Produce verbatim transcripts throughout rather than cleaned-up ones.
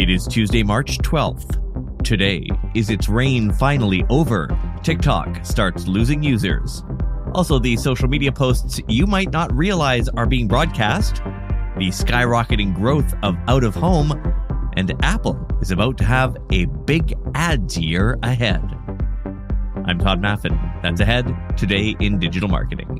It is Tuesday, March twelfth. Today, is its reign finally over? TikTok starts losing users. Also, the social media posts you might not realize are being broadcast, the skyrocketing growth of out-of-home, and Apple is about to have a big ads year ahead. I'm Todd Maffin. That's ahead today in digital marketing.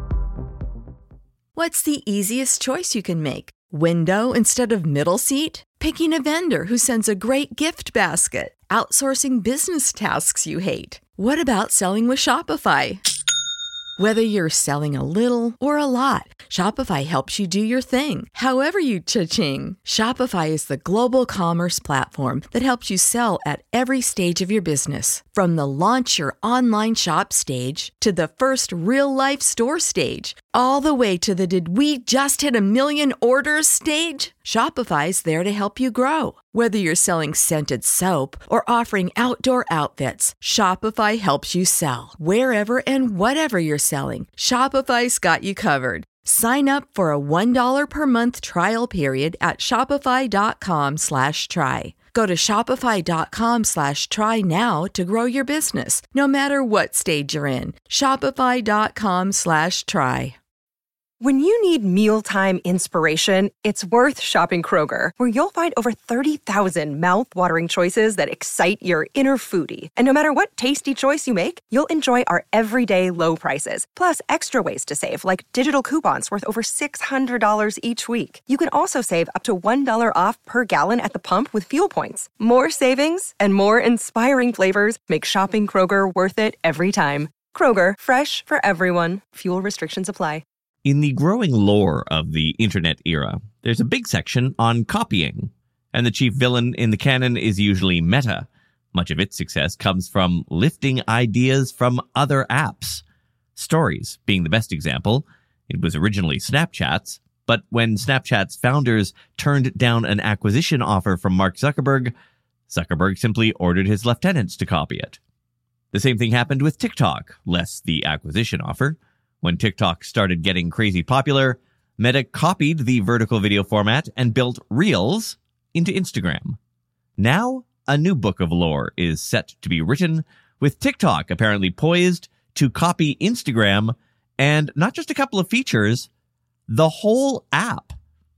What's the easiest choice you can make? Window instead of middle seat? Picking a vendor who sends a great gift basket? Outsourcing business tasks you hate? What about selling with Shopify? Whether you're selling a little or a lot, Shopify helps you do your thing, however you cha-ching. Shopify is the global commerce platform that helps you sell at every stage of your business. From the launch your online shop stage to the first real-life store stage, all the way to the did we just hit a million orders stage. Shopify's there to help you grow. Whether you're selling scented soap or offering outdoor outfits, Shopify helps you sell. Wherever and whatever you're selling, Shopify's got you covered. Sign up for a one dollar per month trial period at shopify.com slash try. Go to shopify.com slash try now to grow your business, no matter what stage you're in. Shopify.com slash try. When you need mealtime inspiration, it's worth shopping Kroger, where you'll find over thirty thousand mouth-watering choices that excite your inner foodie. And no matter what tasty choice you make, you'll enjoy our everyday low prices, plus extra ways to save, like digital coupons worth over six hundred dollars each week. You can also save up to one dollar off per gallon at the pump with fuel points. More savings and more inspiring flavors make shopping Kroger worth it every time. Kroger, fresh for everyone. Fuel restrictions apply. In the growing lore of the internet era, there's a big section on copying, and the chief villain in the canon is usually Meta. Much of its success comes from lifting ideas from other apps. Stories being the best example. It was originally Snapchat's, but when Snapchat's founders turned down an acquisition offer from Mark Zuckerberg, Zuckerberg simply ordered his lieutenants to copy it. The same thing happened with TikTok, less the acquisition offer. When TikTok started getting crazy popular, Meta copied the vertical video format and built Reels into Instagram. Now, a new book of lore is set to be written, with TikTok apparently poised to copy Instagram, and not just a couple of features, the whole app.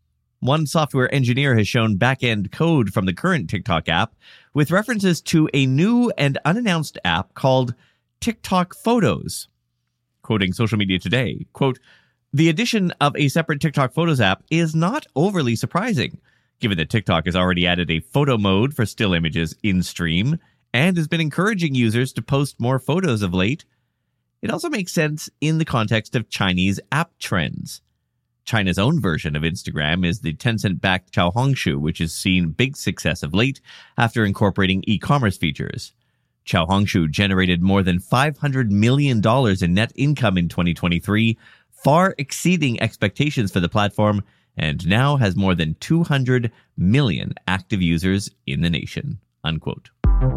One software engineer has shown back-end code from the current TikTok app with references to a new and unannounced app called TikTok Photos. Quoting Social Media Today, quote, "The addition of a separate TikTok Photos app is not overly surprising, given that TikTok has already added a photo mode for still images in stream and has been encouraging users to post more photos of late. It also makes sense in the context of Chinese app trends. China's own version of Instagram is the Tencent-backed Xiaohongshu, which has seen big success of late after incorporating e-commerce features. Xiaohongshu generated more than five hundred million dollars in net income in twenty twenty-three, far exceeding expectations for the platform, and now has more than two hundred million active users in the nation." Unquote.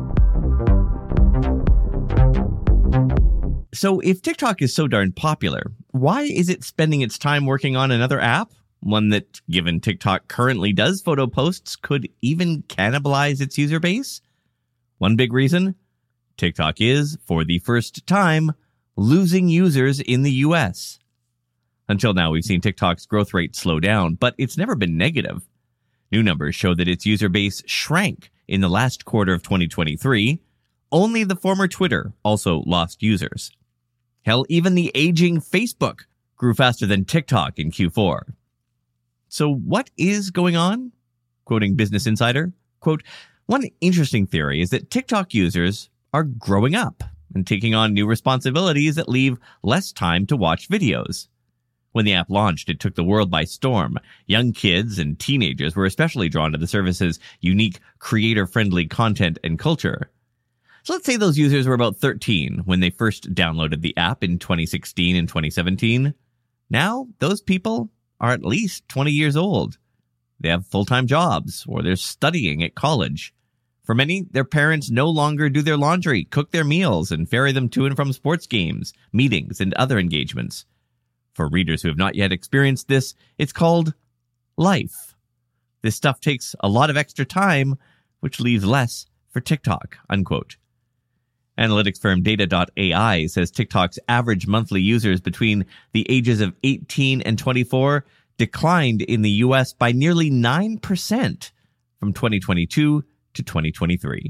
So if TikTok is so darn popular, why is it spending its time working on another app? One that, given TikTok currently does photo posts, could even cannibalize its user base? One big reason? TikTok is, for the first time, losing users in the U S. Until now, we've seen TikTok's growth rate slow down, but it's never been negative. New numbers show that its user base shrank in the last quarter of twenty twenty-three. Only the former Twitter also lost users. Hell, even the aging Facebook grew faster than TikTok in Q four. So what is going on? Quoting Business Insider, quote, "One interesting theory is that TikTok users are growing up and taking on new responsibilities that leave less time to watch videos. When the app launched, it took the world by storm. Young kids and teenagers were especially drawn to the service's unique creator-friendly content and culture. So let's say those users were about thirteen when they first downloaded the app in twenty sixteen and twenty seventeen. Now, those people are at least twenty years old. They have full-time jobs, or they're studying at college. For many, their parents no longer do their laundry, cook their meals, and ferry them to and from sports games, meetings, and other engagements. For readers who have not yet experienced this, it's called life. This stuff takes a lot of extra time, which leaves less for TikTok, unquote. Analytics firm Data dot A I says TikTok's average monthly users between the ages of eighteen and twenty-four declined in the U S by nearly nine percent from twenty twenty-two to twenty twenty-three.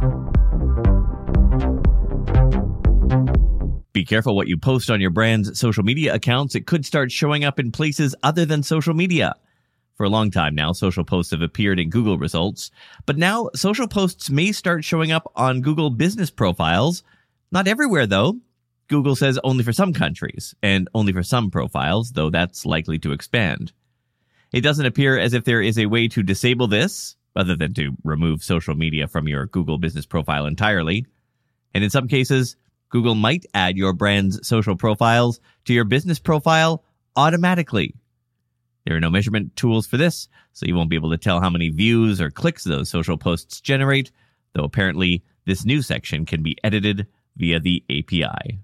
Be careful what you post on your brand's social media accounts. It could start showing up in places other than social media. For a long time now, social posts have appeared in Google results, but now social posts may start showing up on Google business profiles. Not everywhere, though. Google says only for some countries and only for some profiles, though that's likely to expand. It doesn't appear as if there is a way to disable this, other than to remove social media from your Google business profile entirely. And in some cases, Google might add your brand's social profiles to your business profile automatically. There are no measurement tools for this, so you won't be able to tell how many views or clicks those social posts generate, though apparently this new section can be edited via the A P I.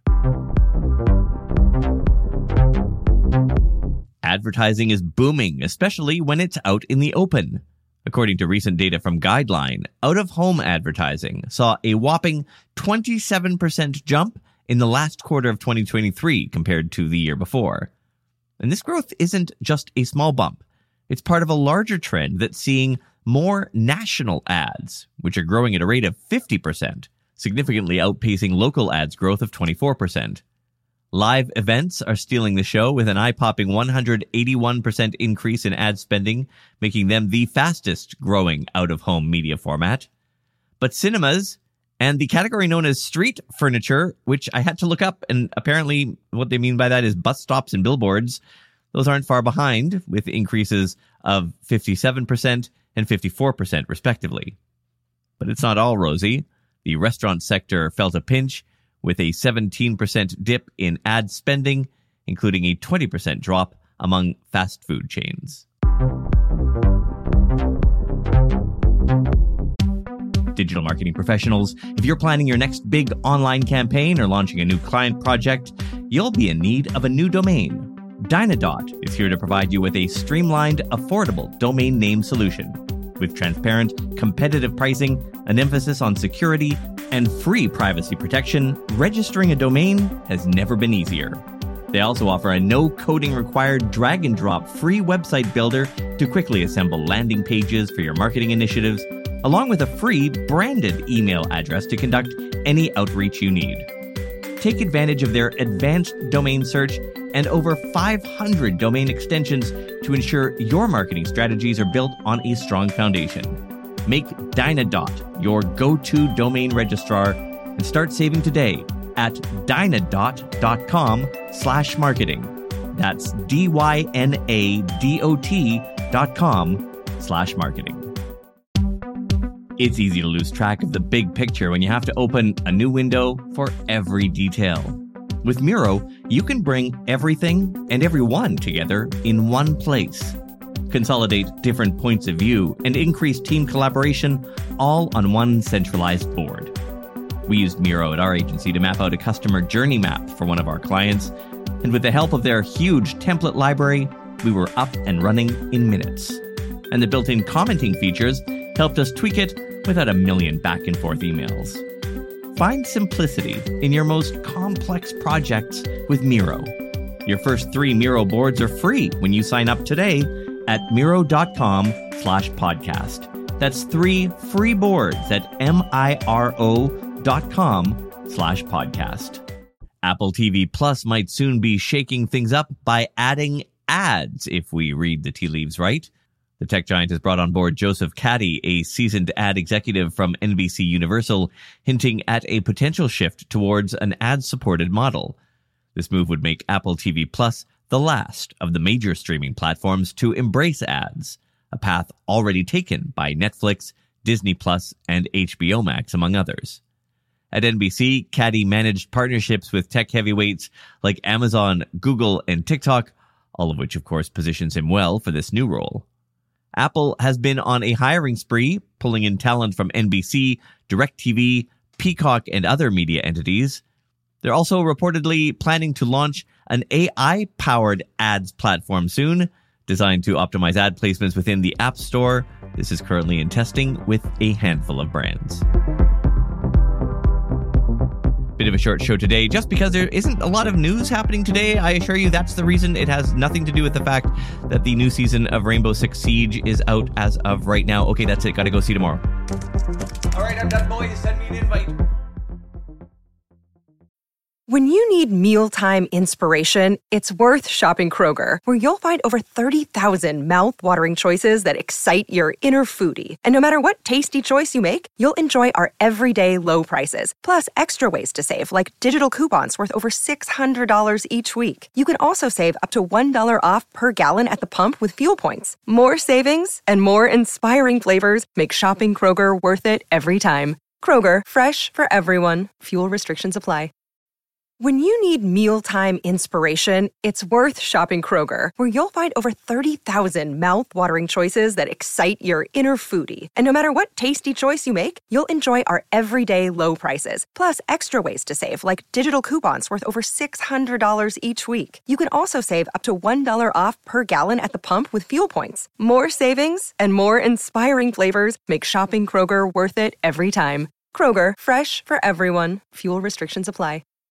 Advertising is booming, especially when it's out in the open. According to recent data from Guideline, out-of-home advertising saw a whopping twenty-seven percent jump in the last quarter of twenty twenty-three compared to the year before. And this growth isn't just a small bump. It's part of a larger trend that's seeing more national ads, which are growing at a rate of fifty percent, significantly outpacing local ads growth of twenty-four percent. Live events are stealing the show with an eye-popping one hundred eighty-one percent increase in ad spending, making them the fastest growing out-of-home media format. But cinemas and the category known as street furniture, which I had to look up, and apparently what they mean by that is bus stops and billboards, those aren't far behind, with increases of fifty-seven percent and fifty-four percent respectively. But it's not all rosy. The restaurant sector felt a pinch, with a seventeen percent dip in ad spending, including a twenty percent drop among fast food chains. Digital marketing professionals, if you're planning your next big online campaign or launching a new client project, you'll be in need of a new domain. Dynadot is here to provide you with a streamlined, affordable domain name solution. With transparent, competitive pricing, an emphasis on security, and free privacy protection, registering a domain has never been easier. They also offer a no-coding required drag-and-drop free website builder to quickly assemble landing pages for your marketing initiatives, along with a free branded email address to conduct any outreach you need. Take advantage of their advanced domain search and over five hundred domain extensions to ensure your marketing strategies are built on a strong foundation. Make Dynadot your go-to domain registrar and start saving today at dynadot.com slash marketing. That's D-Y-N-A-D-O-T dot com slash marketing. It's easy to lose track of the big picture when you have to open a new window for every detail. With Miro, you can bring everything and everyone together in one place. Consolidate different points of view and increase team collaboration all on one centralized board. We used Miro at our agency to map out a customer journey map for one of our clients, and with the help of their huge template library, we were up and running in minutes. And the built-in commenting features helped us tweak it without a million back and forth emails. Find simplicity in your most complex projects with Miro. Your first three Miro boards are free when you sign up today at Miro.com slash podcast. That's three free boards at M-I-R-O dot com slash podcast. Apple T V Plus might soon be shaking things up by adding ads, if we read the tea leaves right. The tech giant has brought on board Joseph Caddy, a seasoned ad executive from N B C Universal, hinting at a potential shift towards an ad-supported model. This move would make Apple T V Plus the last of the major streaming platforms to embrace ads, a path already taken by Netflix, Disney Plus, and H B O Max, among others. At N B C, Caddy managed partnerships with tech heavyweights like Amazon, Google, and TikTok, all of which, of course, positions him well for this new role. Apple has been on a hiring spree, pulling in talent from N B C, DirecTV, Peacock, and other media entities. They're also reportedly planning to launch an A I-powered ads platform soon Designed to optimize ad placements within the App Store, this is currently in testing with a handful of brands. Bit of a short show today, just because there isn't a lot of news happening today. I assure you that's the reason. It has nothing to do with the fact that the new season of Rainbow Six Siege is out as of right now. Okay, that's it. Gotta go see tomorrow. All right, I'm done, boys. Send me an invite. When you need mealtime inspiration, it's worth shopping Kroger, where you'll find over thirty thousand mouth-watering choices that excite your inner foodie. And no matter what tasty choice you make, you'll enjoy our everyday low prices, plus extra ways to save, like digital coupons worth over six hundred dollars each week. You can also save up to one dollar off per gallon at the pump with fuel points. More savings and more inspiring flavors make shopping Kroger worth it every time. Kroger, fresh for everyone. Fuel restrictions apply. When you need mealtime inspiration, it's worth shopping Kroger, where you'll find over thirty thousand mouth-watering choices that excite your inner foodie. And no matter what tasty choice you make, you'll enjoy our everyday low prices, plus extra ways to save, like digital coupons worth over six hundred dollars each week. You can also save up to one dollar off per gallon at the pump with fuel points. More savings and more inspiring flavors make shopping Kroger worth it every time. Kroger, fresh for everyone. Fuel restrictions apply.